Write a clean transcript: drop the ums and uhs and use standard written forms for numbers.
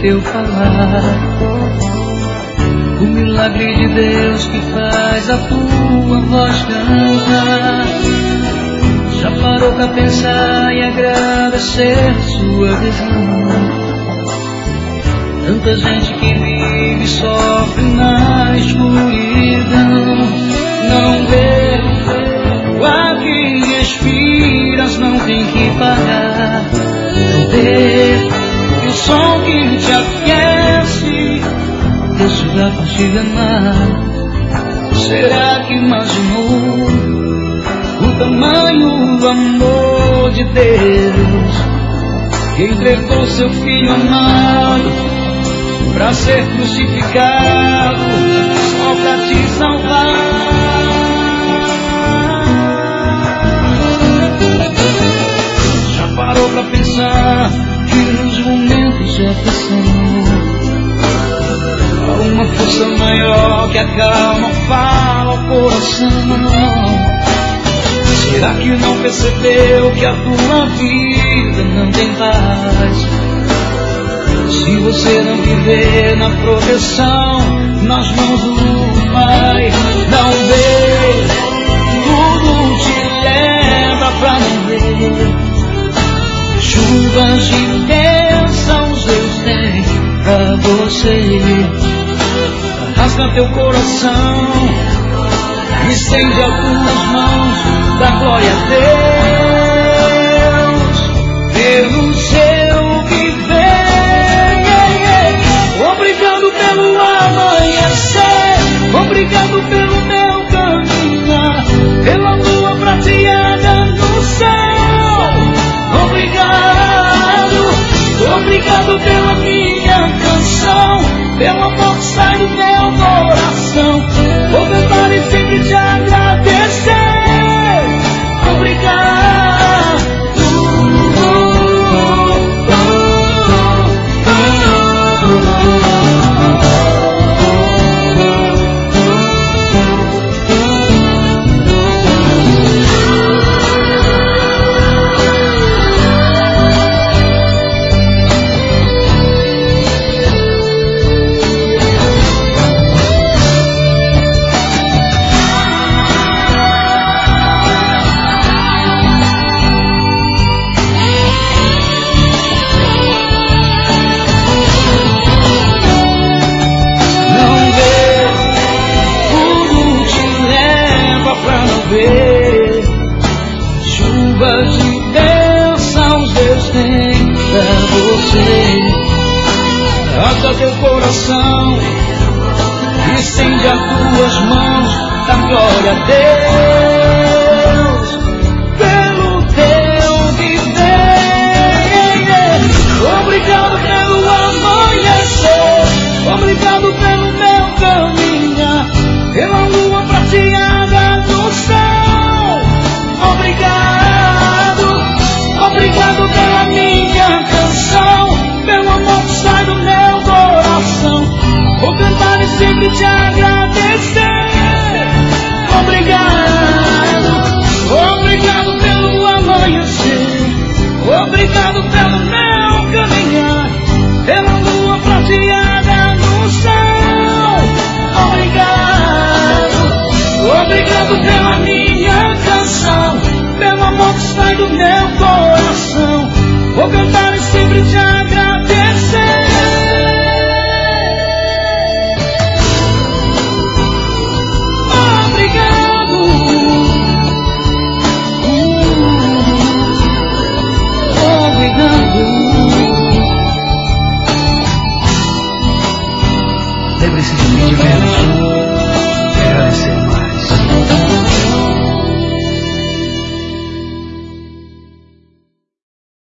teu falar. O milagre de Deus que faz a tua voz cantar. Já parou pra pensar e agradecer sua visão? Tanta gente que vive e sofre na escuridão. Não vê, o ar que respiras não tem que parar. Não vê, que o som que te aquece Deus dá pra te amar. Será que imaginou o tamanho do amor de Deus, que entregou seu filho amado pra ser crucificado só pra te salvar? Já parou pra pensar que nos momentos de aflição há uma força maior que acalma, fala ao coração? Será que não percebeu que a tua vida não tem paz? Se você não viver na proteção, nas mãos do Pai, não vê, tudo te leva pra não ver. Chuvas de bênçãos Deus tem pra você. Rasga teu coração, estende as tuas mãos, dá glória a Deus pelo seu viver. Obrigado pelo amanhecer, obrigado pelo meu caminhar, pela lua prateada no céu. Obrigado pela minha canção, pelo amor que sai do meu coração. Vou cantar e sempre te agradecer. Obrigado. Chuvas de bênçãos Deus tem pra você. Rasga teu coração, estende as tuas mãos, dá glória a Deus pelo teu viver. Obrigado pelo amanhecer, obrigado pelo meu caminhar, pela lua prateada no céu. Obrigado pela minha canção, pelo amor que sai do meu coração. Vou cantar e sempre te agradecer. Obrigado pelo amanhecer, obrigado pelo meu caminhar, pela lua prateada no céu. Obrigado pela minha canção, pelo amor que sai do meu coração. Vou cantar e sempre te agradecer. Obrigado. Obrigado. Lembre-se de mim de menos e agradecer mais.